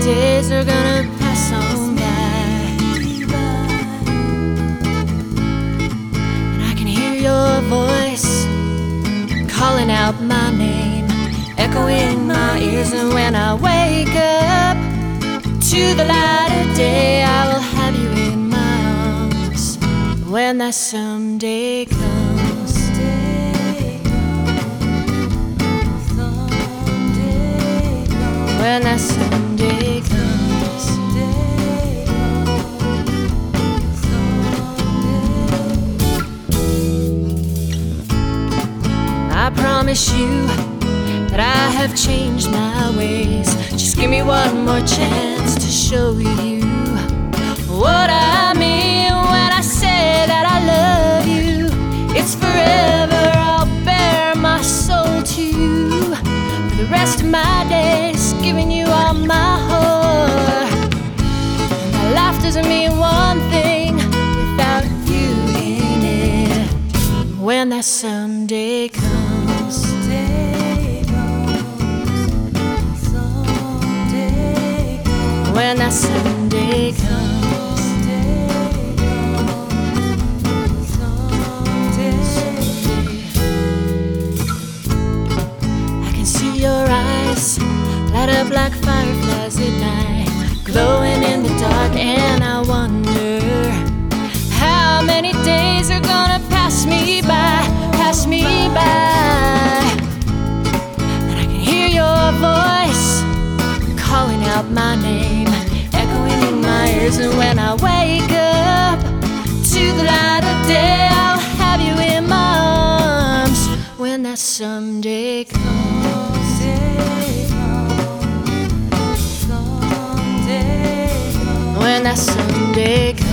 days are gonna pass on by, and I can hear your voice calling out my name, echoing my ears. And when I wake up to the light of day, I will have you in my arms when that someday comes. When that someday comes. I promise you that I have changed my ways. Just give me one more chance to show you what I mean when I say that I love you. It's forever, I'll bare my soul to you for the rest of my days, giving you all my heart. And my life doesn't mean one thing without you in it. When that someday comes. When that someday comes. I can see your eyes light up like fireflies at night, glowing in the dark, and I wonder how many days are gonna pass me by, pass me by. And I can hear your voice calling out my name, echoing in my ears. And when I wake up to the light of day, I'll have you in my arms when that someday comes. When that someday comes.